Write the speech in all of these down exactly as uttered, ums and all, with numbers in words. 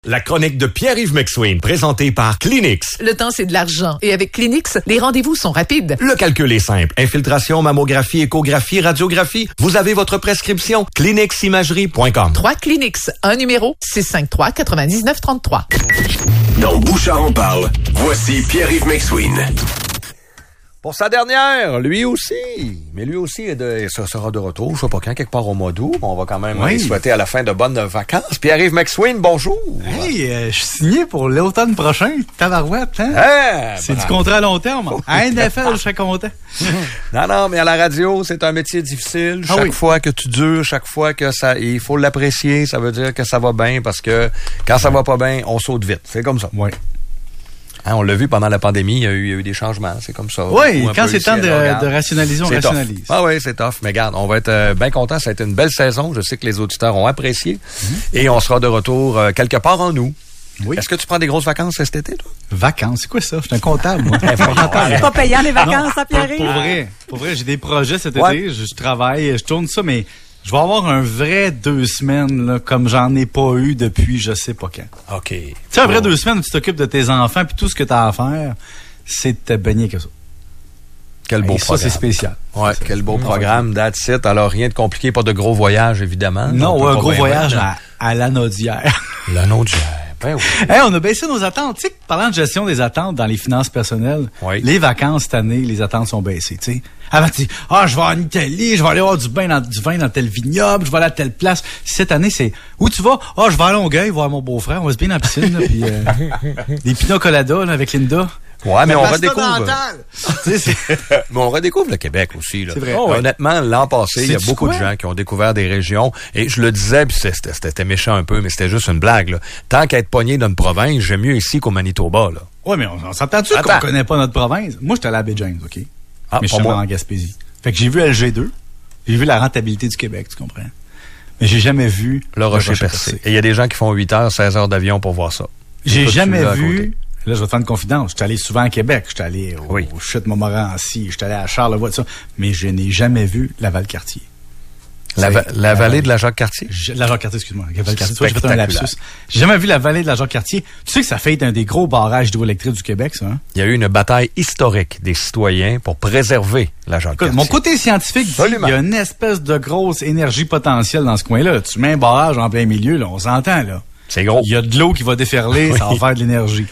La chronique de Pierre-Yves McSween, présentée par Kleenex. Le temps, c'est de l'argent. Et avec Kleenex, les rendez-vous sont rapides. Le calcul est simple. Infiltration, mammographie, échographie, radiographie. Vous avez votre prescription. Kleenex Imagerie point com. trois Kleenex, un numéro, six cinq trois, neuf neuf trois trois. Dans Bouchard en parle, voici Pierre-Yves McSween. Pour sa dernière, lui aussi. Mais lui aussi est de, ça sera de retour, je sais pas quand, quelque part au mois d'août. On va quand même oui. lui souhaiter à la fin de bonnes vacances. Pierre-Yves McSween, bonjour. Hey, euh, je suis signé pour l'automne prochain. Tabarouette, hein? Hey, c'est bravo. Du contrat à long terme. À N F L, je serais content. Non, non, mais à la radio, c'est un métier difficile. Chaque ah oui. fois que tu dures, chaque fois que ça, il faut l'apprécier, ça veut dire que ça va bien parce que quand ça va pas bien, on saute vite. C'est comme ça. Oui. Hein, on l'a vu pendant la pandémie, il y a eu, il y a eu des changements, c'est comme ça. Oui, quand c'est temps de, de rationaliser, on c'est rationalise. Tough. Ah oui, c'est tough. Mais regarde, on va être euh, bien contents. Ça a été une belle saison. Je sais que les auditeurs ont apprécié. Mm-hmm. Et on sera de retour euh, quelque part en nous. Oui. Est-ce que tu prends des grosses vacances cet été, toi? Vacances? C'est quoi ça? Je suis un comptable, moi. C'est pas payant les vacances, ça, Pierre-Yves? Pour, pour vrai, pour vrai, j'ai des projets cet ouais. été. Je, je travaille, je tourne ça, mais je vais avoir un vrai deux semaines, là, comme j'en ai pas eu depuis je sais pas quand. OK. Tu sais, un vrai oh. deux semaines où tu t'occupes de tes enfants, puis tout ce que tu as à faire, c'est de te baigner que ça. Quel beau Et programme. Ça, c'est spécial. Ouais, c'est quel beau mmh. programme, that's it. Alors, rien de compliqué, pas de gros voyage, évidemment. Non, ouais, un gros voyage à, à l'Anaudière. L'Anaudière. Ben oui. Hey, on a baissé nos attentes. Tu sais, parlant de gestion des attentes dans les finances personnelles, oui. les vacances cette année, les attentes sont baissées. Tu sais, avant tu dis, ah, je vais en Italie, je vais aller avoir du vin dans du vin dans tel vignoble, je vais aller à telle place. Cette année, c'est où tu vas? Ah, je vais à Longueuil voir mon beau-frère, on va se bien dans la piscine, là, puis euh, des pina coladas là, avec Linda. Ouais, mais on redécouvre. mais on redécouvre le Québec aussi, là. C'est vrai. Oh, ouais. Honnêtement, l'an passé, il y a beaucoup quoi? de gens qui ont découvert des régions. Et je le disais, puis c'était, c'était méchant un peu, mais c'était juste une blague, là. Tant qu'à être pogné dans une province, j'aime mieux ici qu'au Manitoba, là. Ouais, mais on, on s'entend-tu qu'on connaît pas notre province? Moi, j'étais allé à Baie James, OK? Ah, mais je suis en Gaspésie. Fait que j'ai vu L G deux. J'ai vu la rentabilité du Québec, tu comprends? Mais j'ai jamais vu le rocher percé. Et il y a des gens qui font huit heures, seize heures d'avion pour voir ça. J'ai jamais vu... Là, je vais te faire une confidence. Je suis allé souvent à Québec. Je suis allé au, oui. au Chute Montmorency. Je suis allé à Charlevoix, tout ça. Mais je n'ai jamais vu la Valcartier. La, va- la, la vallée de la Jacques-Cartier? Je, la Jacques-Cartier, excuse-moi. La Valcartier. Tu vois, j'ai fait un lapsus. J'ai jamais vu la vallée de la Jacques-Cartier. Tu sais que ça fait être un des gros barrages hydroélectriques du Québec, ça, hein? Il y a eu une bataille historique des citoyens pour préserver la Jacques-Cartier. Mon côté scientifique dit qu'il y a une espèce de grosse énergie potentielle dans ce coin-là. Tu mets un barrage en plein milieu, là, on s'entend, là. C'est gros. Il y a de l'eau qui va déferler, ça va faire de l'énergie.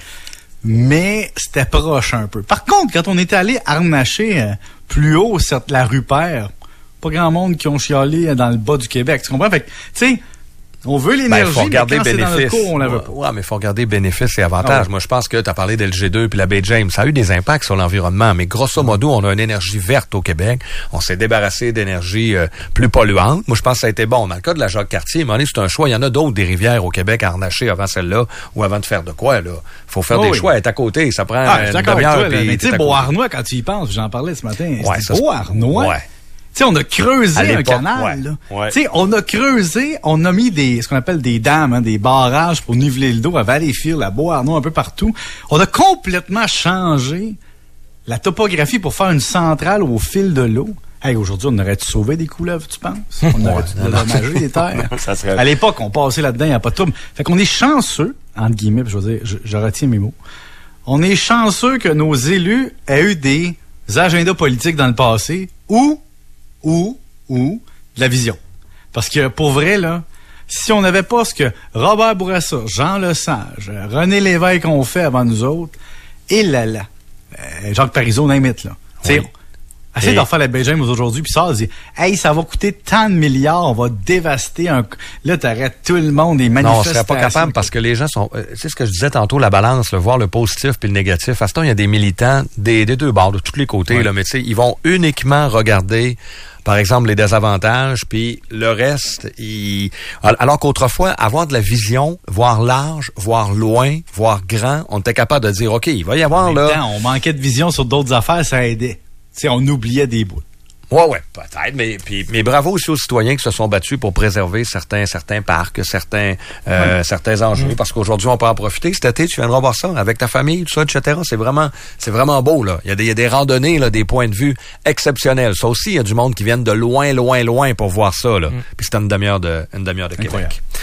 Mais c'était proche un peu. Par contre, quand on était allé harnacher euh, plus haut cette, la Rupert, pas grand monde qui ont chialé dans le bas du Québec. Tu comprends? Fait que, tu sais, on veut l'énergie, ben, mais quand c'est dans notre cours, on la veut pas. Ouais, mais il faut regarder bénéfices et avantages. Ah ouais. Moi, je pense que tu as parlé d'L G deux puis la Baie James. Ça a eu des impacts sur l'environnement, mais grosso modo, on a une énergie verte au Québec. On s'est débarrassé d'énergie euh, plus polluante. Moi, je pense que ça a été bon. Dans le cas de la Jacques-Cartier, à c'est un choix. Il y en a d'autres des rivières au Québec à harnacher avant celle-là ou avant de faire de quoi, là. Faut faire oh, des oui. choix. Elle est à côté. Ça prend ah, une demi-heure. Mais tu sais, Beauharnois, quand tu y penses, j'en parlais ce matin. Ouais, c'est Beauharnois. Ouais. Tu sais, on a creusé un canal, ouais, ouais. Tu sais, on a creusé, on a mis des, ce qu'on appelle des dames, hein, des barrages pour niveler le dos à Valleyfield, à Beauharnois, un peu partout. On a complètement changé la topographie pour faire une centrale au fil de l'eau. Hey, aujourd'hui, on aurait-tu sauvé des couleuvres, tu penses? On aurait-tu dédommagé des terres? Ça serait... À l'époque, on passait là-dedans, il n'y a pas de trouble. Fait qu'on est chanceux, entre guillemets, je veux dire, je, je retiens mes mots. On est chanceux que nos élus aient eu des agendas politiques dans le passé ou ou, ou, de la vision. Parce que, pour vrai, là, si on n'avait pas ce que Robert Bourassa, Jean Lesage, René Lévesque ont fait avant nous autres, et là, là, euh, Jacques Parizeau, n'imite, là. Tu sais, essaye de refaire la Baie James aujourd'hui, puis ça, dit, hey, ça va coûter tant de milliards, on va dévaster un, là, t'arrêtes tout le monde, des manifestations. Non, on serait pas capable parce que les gens sont, euh, c'est ce que je disais tantôt, la balance, le voir le positif puis le négatif. À ce temps, il y a des militants des, des deux bords, de tous les côtés, ouais. là, mais tu sais, ils vont uniquement regarder, par exemple, les désavantages, puis le reste, il... alors qu'autrefois, avoir de la vision, voir large, voir loin, voir grand, on était capable de dire, OK, il va y avoir, là... Temps, on manquait de vision sur d'autres affaires, ça aidait. Tu sais, on oubliait des bouts. Ouais, ouais, peut-être, mais, puis, mais bravo aussi aux citoyens qui se sont battus pour préserver certains, certains parcs, certains, euh, ouais. certains enjeux, mmh. parce qu'aujourd'hui, on peut en profiter. Cet été, tu viendras voir ça avec ta famille, tout ça, et cetera. C'est vraiment, c'est vraiment beau, là. Il y a des, il y a des randonnées, là, des points de vue exceptionnels. Ça aussi, il y a du monde qui viennent de loin, loin, loin pour voir ça, là. Mmh. Puis c'est une demi-heure de, une demi-heure de Québec.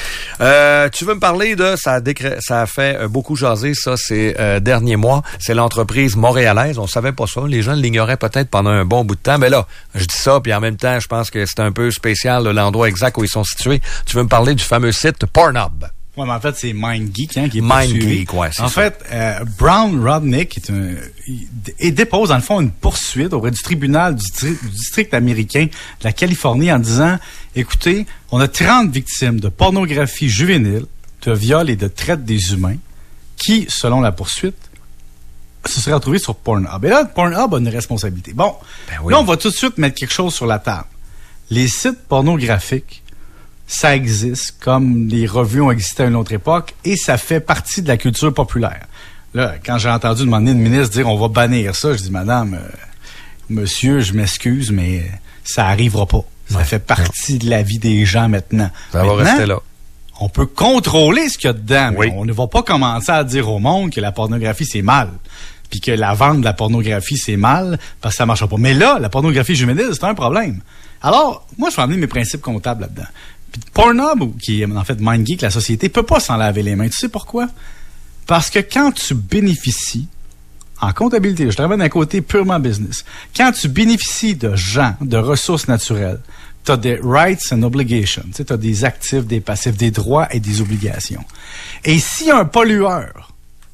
Euh, tu veux me parler de, ça a, décré- ça a fait euh, beaucoup jaser, ça, ces euh, derniers mois. C'est l'entreprise montréalaise. On savait pas ça. Les gens l'ignoraient peut-être pendant un bon bout de temps. Mais là, je dis ça, puis en même temps, je pense que c'est un peu spécial là, l'endroit exact où ils sont situés. Tu veux me parler du fameux site Pornhub? Ouais, mais en fait, c'est MindGeek hein, qui est MindGeek, ouais, c'est En ça. fait, euh, Brown Rodnick est un, il, il dépose, dans le fond, une poursuite auprès du tribunal du, tri- du district américain de la Californie en disant, écoutez, on a trente victimes de pornographie juvénile, de viol et de traite des humains qui, selon la poursuite, se seraient retrouvés sur Pornhub. Et là, Pornhub a une responsabilité. Bon, Ben oui. là, on va tout de suite mettre quelque chose sur la table. Les sites pornographiques, ça existe comme les revues ont existé à une autre époque et ça fait partie de la culture populaire. Là, quand j'ai entendu demander une ministre dire on va bannir ça, je dis madame, euh, monsieur, je m'excuse, mais ça arrivera pas. Ça Ouais. fait partie de la vie des gens maintenant. Ça va Maintenant, rester là. on peut contrôler ce qu'il y a dedans, mais Oui. on ne va pas commencer à dire au monde que la pornographie c'est mal. Puis que la vente de la pornographie c'est mal parce que ça marche pas. Mais là, la pornographie juvénile, c'est un problème. Alors, moi, je vais amener mes principes comptables là-dedans. Puis Pornhub, qui est en fait MindGeek, la société, peut pas s'en laver les mains. Tu sais pourquoi? Parce que quand tu bénéficies, en comptabilité, je travaille d'un côté purement business, quand tu bénéficies de gens, de ressources naturelles, tu as des rights and obligations, tu sais, tu as des actifs, des passifs, des droits et des obligations. Et si un pollueur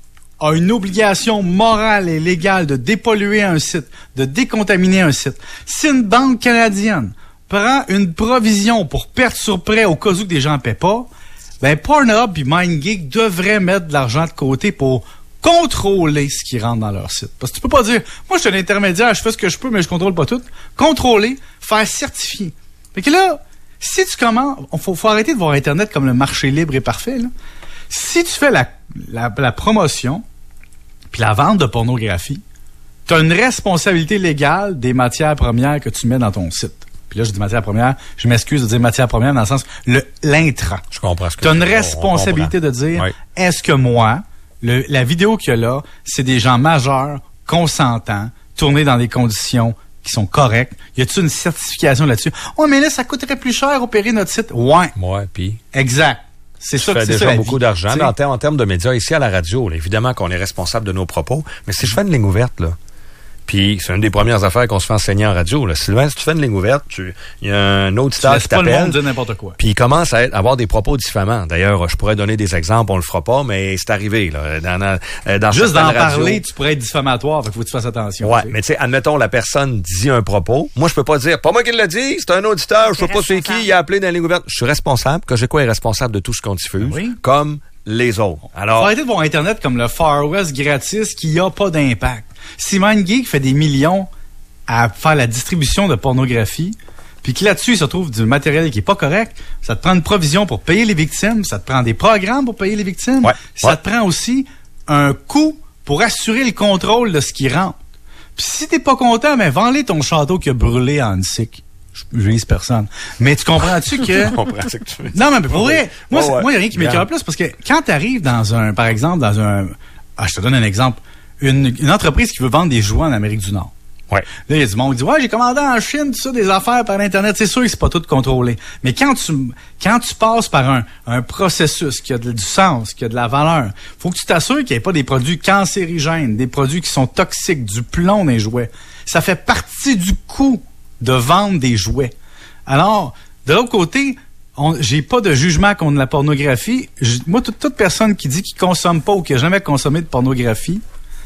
a une obligation morale et légale de dépolluer un site, de décontaminer un site, si une banque canadienne prend une provision pour perte sur prêt au cas où que des gens ne paient pas, ben Pornhub et MindGeek devraient mettre de l'argent de côté pour contrôler ce qui rentre dans leur site. Parce que tu peux pas dire, moi je suis un intermédiaire, je fais ce que je peux, mais je contrôle pas tout. Contrôler, faire certifier. Fait que là, si tu commences, il faut, faut arrêter de voir Internet comme le marché libre et parfait, là. Si tu fais la, la, la promotion puis la vente de pornographie, tu as une responsabilité légale des matières premières que tu mets dans ton site. Puis là, je dis matière première, je m'excuse de dire matière première dans le sens, le, l'intrant. Je comprends ce que Tu as une tu dis. On- on responsabilité de comprend. dire, Oui. est-ce que moi, le, la vidéo qu'il y a là, c'est des gens majeurs, consentants, tournés dans des conditions qui sont correctes? Y a-t-il une certification là-dessus? Oh, mais là, ça coûterait plus cher opérer notre site. Ouais, Ouais, puis exact. C'est je ça que fais c'est déjà ça, la beaucoup vie. d'argent. Tu sais. Mais en, ter- en termes de médias, ici à la radio, là, évidemment qu'on est responsable de nos propos, mais si je fais une ligne ouverte, là, puis c'est une des premières affaires qu'on se fait enseigner en radio, là. Sylvain, si tu fais une ligne ouverte, tu il y a un autre Tu star laisses qui pas le monde t'appelle, dire n'importe quoi. puis il commence à être- avoir des propos diffamants. D'ailleurs, je pourrais donner des exemples, on le fera pas, mais c'est arrivé, là, dans, dans, euh, dans Juste certaines d'en radios. parler, tu pourrais être diffamatoire, fait qu'il faut que tu fasses attention. Ouais, tu sais. mais tu sais, admettons, la personne dit un propos. Moi, je peux pas dire, pas moi qui l'a dit, c'est un auditeur, je sais pas c'est qui, il a appelé dans la ligne ouverte. Je suis responsable, que j'ai quoi est responsable de tout ce qu'on diffuse, Oui. comme les autres. Faut Alors, arrêter de voir Internet comme le Far West gratis qui a pas d'impact. Si MindGeek fait des millions à faire la distribution de pornographie, puis que là-dessus, il se trouve du matériel qui est pas correct, ça te prend une provision pour payer les victimes, ça te prend des programmes pour payer les victimes, Ouais, ça ouais. te prend aussi un coût pour assurer le contrôle de ce qui rentre. Puis si t'es pas content, ben vends-les ton château qui a brûlé en Annecy. Je je vise personne. Mais tu comprends-tu que... je comprends ce que tu veux dire. Non, mais pour vrai, moi, Ouais, c'est- ouais. moi, il n'y a rien qui m'écoeure plus parce que quand tu arrives dans un, par exemple, dans un, ah, je te donne un exemple, une, une entreprise qui veut vendre des jouets en Amérique du Nord. Ouais. Là, il y a du monde qui dit, ouais, j'ai commandé en Chine, tout ça, des affaires par Internet. C'est sûr que c'est pas tout contrôlé. Mais quand tu, quand tu passes par un, un processus qui a de- du sens, qui a de la valeur, faut que tu t'assures qu'il n'y ait pas des produits cancérigènes, des produits qui sont toxiques, du plomb dans les jouets. Ça fait partie du coût de vendre des jouets. Alors, de l'autre côté, on, j'ai pas de jugement contre la pornographie. Je- moi, toute, toute personne qui dit qu'il consomme pas ou qui a jamais consommé de pornographie,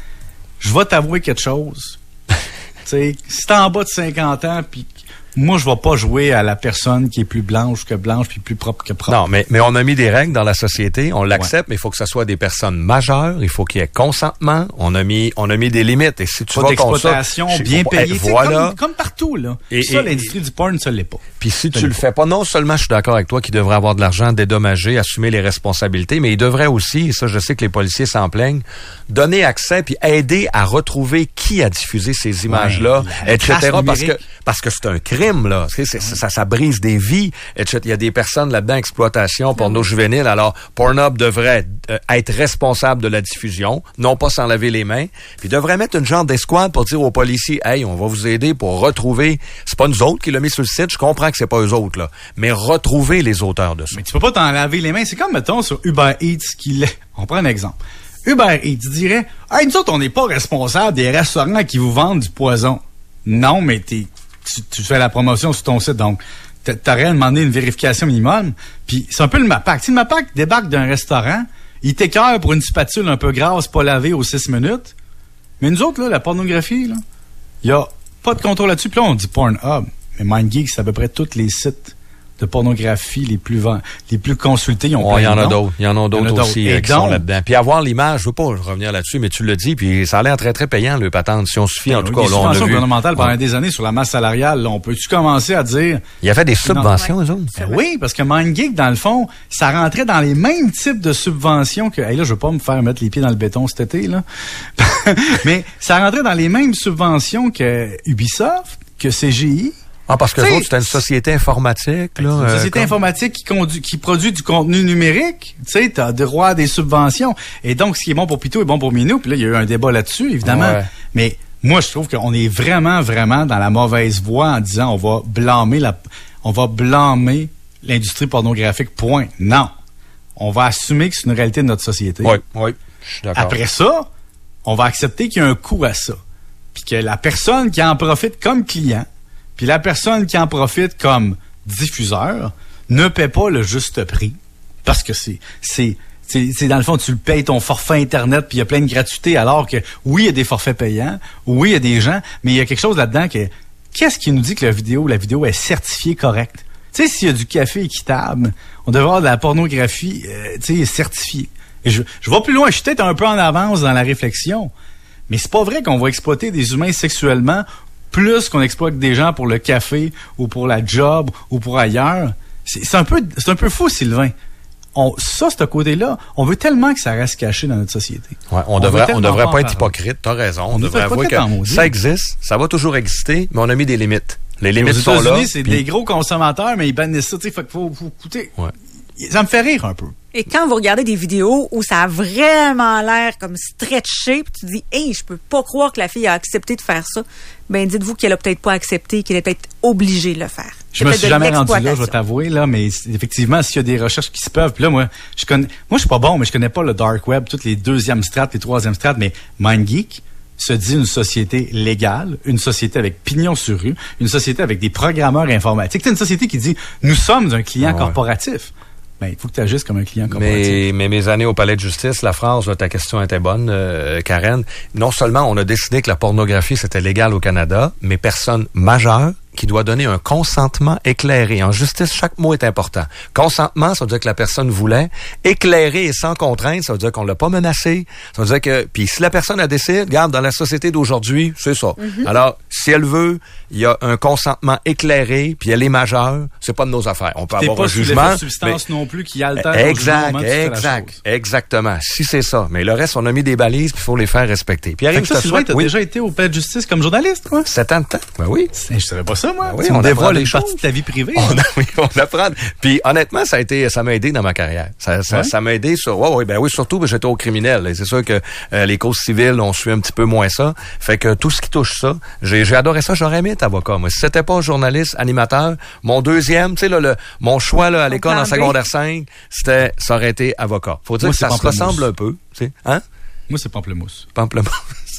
je vais t'avouer quelque chose. Tu sais, si t'es en bas de cinquante ans, puis moi, je vais pas jouer à la personne qui est plus blanche que blanche, puis plus propre que propre. Non, mais, mais on a mis des règles dans la société, on l'accepte, mais il faut que ce soit des personnes majeures, il faut qu'il y ait consentement, on a mis, on a mis des limites. Et si tu Pas vas contre ça, d'exploitation, je- bien faut- payé. eh, Tu sais, voilà. Comme, comme partout, là. Et- ça, et- l'industrie du porn, ça l'est pas. Puis si tu l'est le pas. fais pas, non seulement je suis d'accord avec toi qu'il devrait avoir de l'argent dédommagé, assumer les responsabilités, mais il devrait aussi, et ça je sais que les policiers s'en plaignent, donner accès puis aider à retrouver qui a diffusé ces images-là, la et cetera. trace Parce que numérique. parce que c'est un crime crime, là. C'est, c'est, ça, ça brise des vies, et cetera. Il y a des personnes là-dedans, exploitation, porno juvénile. Alors, Pornhub devrait euh, être responsable de la diffusion, non pas s'en laver les mains, puis devrait mettre une genre d'escouade pour dire aux policiers, hey, on va vous aider pour retrouver, c'est pas nous autres qui l'ont mis sur le site, je comprends que c'est pas eux autres, là, mais retrouver les auteurs de ça. Mais tu peux pas t'en laver les mains. C'est comme, mettons, sur Uber Eats, qui on prend un exemple. Uber Eats dirait, hey, nous autres, on n'est pas responsable des restaurants qui vous vendent du poison. Non, mais t'es, tu, tu fais la promotion sur ton site, donc t'aurais demandé une vérification minimum. Puis c'est un peu le MAPAC. Si le MAPAC débarque d'un restaurant, il t'écœure pour une spatule un peu grasse, pas lavée aux six minutes. Mais nous autres, là, la pornographie, là, il y a pas de contrôle là-dessus. Puis là, on dit Pornhub. Mais MindGeek, c'est à peu près tous les sites de pornographie les plus vend- les plus consultés. Il ouais, y en a d'autres. Il y en a d'autres en a aussi d'autres. euh, qui donc, sont là-dedans. Puis avoir l'image, je veux pas revenir là-dessus, mais tu le dis, puis ça a l'air très, très payant, le patente. Si on se fie, en tout cas, les là, on a subventions vu. gouvernementales pendant Ouais. des années sur la masse salariale, là, on peut-tu commencer à dire... Il y avait des subventions, eux autres? Ben oui, parce que MindGeek, dans le fond, ça rentrait dans les mêmes types de subventions que... Hey, là, je veux pas me faire mettre les pieds dans le béton cet été, là. Mais ça rentrait dans les mêmes subventions que Ubisoft, que C G I. Ah, parce que T'sais, l'autre, c'était une société informatique, là. Une euh, société comme- informatique qui, conduit, qui produit du contenu numérique. Tu sais, t'as droit à des subventions. Et donc, ce qui est bon pour Pitou est bon pour Minou. Puis là, il y a eu un débat là-dessus, évidemment. Ouais. Mais moi, je trouve qu'on est vraiment, vraiment dans la mauvaise voie en disant on va blâmer la, on va blâmer l'industrie pornographique. Point. Non. On va assumer que c'est une réalité de notre société. Oui, oui. Je suis d'accord. Après ça, on va accepter qu'il y a un coût à ça. Puis que la personne qui en profite comme client, puis la personne qui en profite comme diffuseur ne paie pas le juste prix. Parce que c'est, c'est, c'est, c'est dans le fond, tu le payes ton forfait Internet, puis il y a plein de gratuité, alors que oui, il y a des forfaits payants, oui, il y a des gens, mais il y a quelque chose là-dedans que, qu'est-ce qui nous dit que la vidéo, la vidéo est certifiée correcte? Tu sais, s'il y a du café équitable, on devrait avoir de la pornographie, euh, tu sais, certifiée. Et je, je vais plus loin, je suis peut-être un peu en avance dans la réflexion, mais c'est pas vrai qu'on va exploiter des humains sexuellement plus qu'on exploite des gens pour le café ou pour la job ou pour ailleurs. C'est, c'est un peu, c'est un peu fou, Sylvain. On, ça, ce côté-là, on veut tellement que ça reste caché dans notre société. Ouais, on, On devrait, veut on tellement devrait pas pas en être parler. hypocrite. T'as raison. On, On devrait est avouer hypocrite en que maudit. ça existe, ça va toujours exister, mais on a mis des limites. Les limites Aux sont là. États-Unis, c'est puis- des gros consommateurs, mais ils bannissent ça. Tu sais, faut, faut, faut écouter. Ouais. Ça me fait rire un peu. Et quand vous regardez des vidéos où ça a vraiment l'air comme stretché, puis tu dis, hey, je peux pas croire que la fille a accepté de faire ça, ben dites-vous qu'elle a peut-être pas accepté, qu'elle est peut-être obligée de le faire. Je C'est me peut-être suis de jamais rendu là, je vais l'exploitation. t'avouer, là, mais c'est- effectivement, s'il y a des recherches qui se peuvent, puis là, moi, je connais, moi, je suis pas bon, mais je connais pas le dark web, toutes les deuxièmes strates, les troisièmes strates, mais MindGeek se dit une société légale, une société avec pignon sur rue, une société avec des programmeurs informatiques. C'est une société qui dit, nous sommes un client Ah ouais. corporatif. Ben, il faut que tu agisses comme un client corporatif. Mais, mais mes années au palais de justice, la phrase, là, ta question était bonne, euh, Karen. Non seulement on a décidé que la pornographie, c'était légal au Canada, mais personne majeure qui doit donner un consentement éclairé. En justice, chaque mot est important. Consentement, ça veut dire que la personne voulait. Éclairé et sans contrainte, ça veut dire qu'on l'a pas menacé. Ça veut dire que, puis si la personne a décidé, regarde, dans la société d'aujourd'hui, c'est ça. Mm-hmm. Alors, si elle veut, il y a un consentement éclairé, puis elle est majeure, c'est pas de nos affaires. On peut T'es avoir pas un sous jugement. l'effet de substance non plus qui altère ton jugement au Exact, moment où tu fais la exact, chose. exactement. Si c'est ça. Mais le reste, on a mis des balises, puis il faut les faire respecter. Puis Fait arrive, que je ça, te Sylvain, souhaite, t'as oui, déjà été au palais de justice comme journaliste, quoi? sept ans de temps. Ben oui. Je savais pas ça, moi. Ben oui, tu on me apprend dévoiles des une choses. partie de ta vie privée. On, hein? a, oui, on apprend. Puis honnêtement, ça a été, ça m'a aidé dans ma carrière. Ça, ça, Ouais? ça m'a aidé sur, ouais, ouais, ben oui, surtout, ben, j'étais au criminel. Et c'est sûr que euh, les causes civiles, on suit un petit peu moins ça. Fait que tout ce qui touche ça, j'ai, j'ai adoré ça. J'aurais aimé être avocat. Moi, si c'était pas journaliste, animateur, mon deuxième, tu sais là, le, mon choix là à l'école plan en B. secondaire cinq, c'était, ça aurait été avocat. Faut dire Moi, que ça c'est se pamplemousse. ressemble un peu, tu sais, hein? Moi, c'est pamplemousse. Pamplemousse.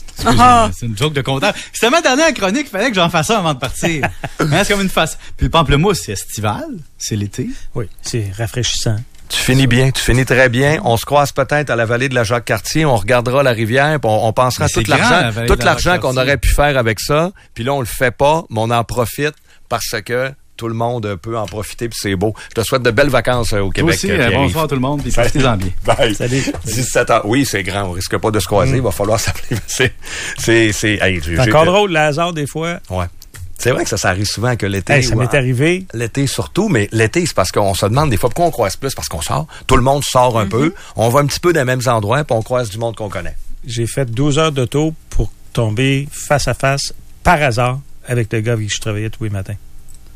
Ah. C'est une joke de comptable. C'était ma dernière chronique, il fallait que j'en fasse ça avant de partir. Hein, c'est comme une face. Puis le pamplemousse, c'est estival, c'est l'été. Oui, c'est rafraîchissant. Tu finis bien, tu finis très bien. On se croise peut-être à la vallée de la Jacques-Cartier, on regardera la rivière, puis on, on pensera à Mais tout c'est grand, l'argent, la vallée tout de la l'argent qu'on Jacques-Cartier. aurait pu faire avec ça. Puis là, on le fait pas, mais on en profite parce que tout le monde peut en profiter, puis c'est beau. Je te souhaite de belles vacances euh, au Toi Québec. aussi, euh, euh, Pierre-Yves. bonsoir tout le monde, puis profitez-en bien. Bye. Salut. dix-sept ans. Oui, c'est grand. On risque pas de se croiser. Il va falloir s'appeler. C'est, c'est, c'est, hey, j'ai- C'est j'ai- encore drôle, le hasard, des fois. Ouais. C'est vrai que ça, ça arrive souvent que l'été. Hey, ça ou m'est en- arrivé. L'été surtout, mais l'été, c'est parce qu'on se demande des fois pourquoi on croise plus, parce qu'on sort. Tout le monde sort un peu. On va un petit peu dans les mêmes endroits, puis on croise du monde qu'on connaît. J'ai fait douze heures d'auto pour tomber face à face, par hasard, avec le gars avec qui je travaillais tous les matins.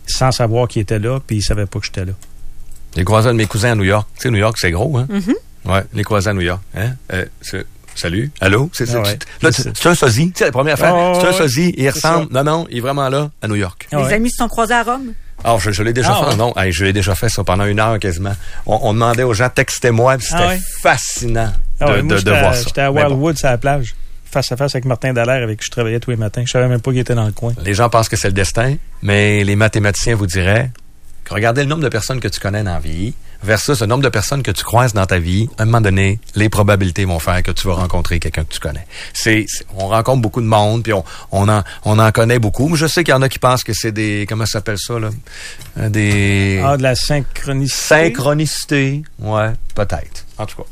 sans savoir qu'il était là, puis il savait pas que j'étais là. Les croisés de mes cousins à New York. Tu sais, New York, c'est gros, hein? Mm-hmm. Ouais, les croisés à New York. Hein? Euh, c'est- salut, allô? C'est, c'est, Ah ouais. tu- là, c'est, c'est un sosie. Tu sais, la première affaire, Oh, c'est un ouais. sosie. Il C'est ressemble. Non, non, il est vraiment là, à New York. Ah Les ouais. amis se sont croisés à Rome. Alors, je, je l'ai déjà Ah fait. ouais. Non, hey, je l'ai déjà fait ça pendant une heure quasiment. On, on demandait aux gens, textez-moi, puis c'était Ah ouais. fascinant Ah de, ouais, moi, de, j'étais de à- voir ça. J'étais à Mais bon, Wildwood, à la plage, face à face avec Martin Dallaire, avec qui je travaillais tous les matins. Je savais même pas qu'il était dans le coin. les gens pensent que c'est le destin, mais les mathématiciens vous diraient que regardez le nombre de personnes que tu connais dans la vie versus le nombre de personnes que tu croises dans ta vie. À un moment donné, les probabilités vont faire que tu vas rencontrer quelqu'un que tu connais. C'est, c'est- on rencontre beaucoup de monde, puis on, on en, on en connaît beaucoup. Mais je sais qu'il y en a qui pensent que c'est des, comment ça s'appelle ça, là? Euh, Des Ah, de la synchronicité. synchronicités. Ouais, peut-être. En tout cas.